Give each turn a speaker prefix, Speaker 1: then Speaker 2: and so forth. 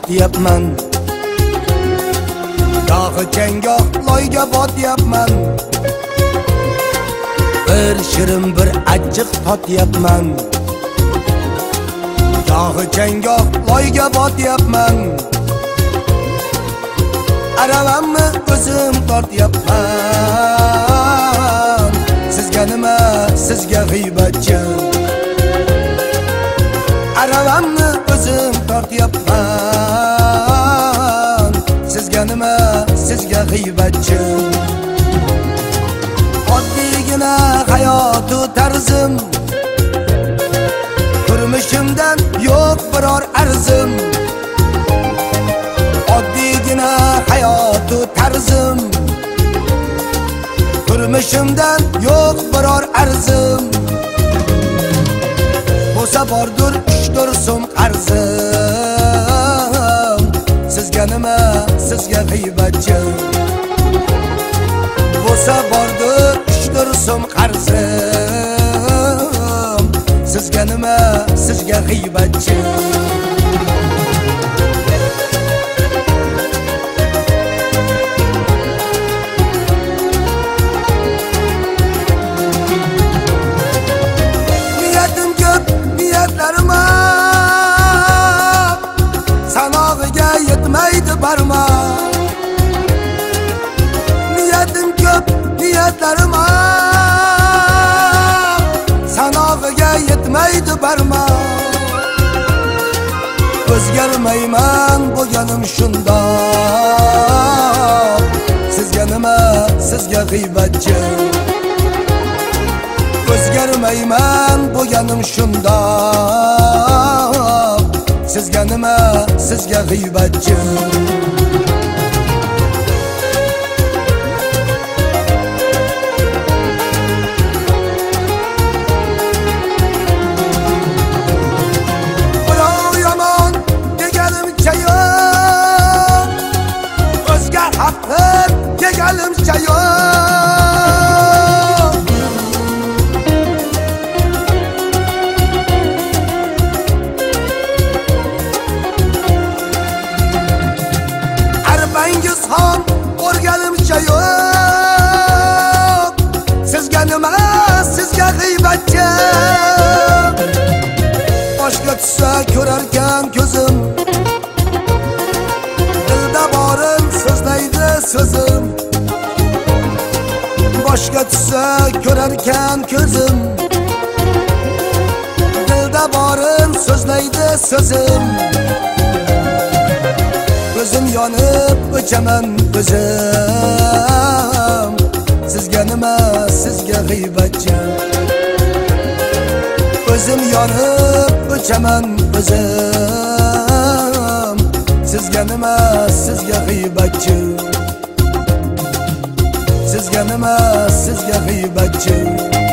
Speaker 1: totyapman, yog'i changoq loyga botyapman, bir shirin bir achchiq totyapman, yog'i changoq loyga botyapman, aravamni o'zim tortyapman. Sizga nima, sizga g'iybatchi, aravamni o'zim tortyapman. Sizga nima, sizga g'iybatchi. Oddiygina hayotu tarzim, turmushimdan yo'q biror arzim. Oddiygina hayotu tarzim, turmushimdan yo'q biror arzim. Bo'lsa bordur 3-4 so'm qarzim. Sizga nima, sizga g'iybatchi. Bo'lsa bordur 3-4 so'm qarzim. Sizga nima, sizga g'iybatchi. Sanog'iga yetmaydi barmoq, niyatim ko'p, niyatlarim sanog'iga yetmaydi barmoq. O'zgarmayman bo'lganim shundoq. Sizga nima, sizga g'iybatchi. O'zgarmayman bo'lganim shundoq. Sizga nima, sizga g'iybatchi. Birov yomon deganimcha yo'q, o'zga haqli deganimcha yo'q. Arbangiz ham o'rganimcha yo'q. Sizga nima, sizga g'iybatchi. Boshga tushsa ko'rarkan ko'zim, dilda borin so'zlaydi so'zim. Boshga tushsa ko'rarkan ko'zim, dilda borin so'zlaydi so'zim. Ko'zim yonib o'chaman o'zim. Sizga nima, sizga g'iybatchi. Ko'zim yonib o'chaman o'zim. Sizga nima, sizga g'iybatchi. Sizga nima, sizga g'iybatchi.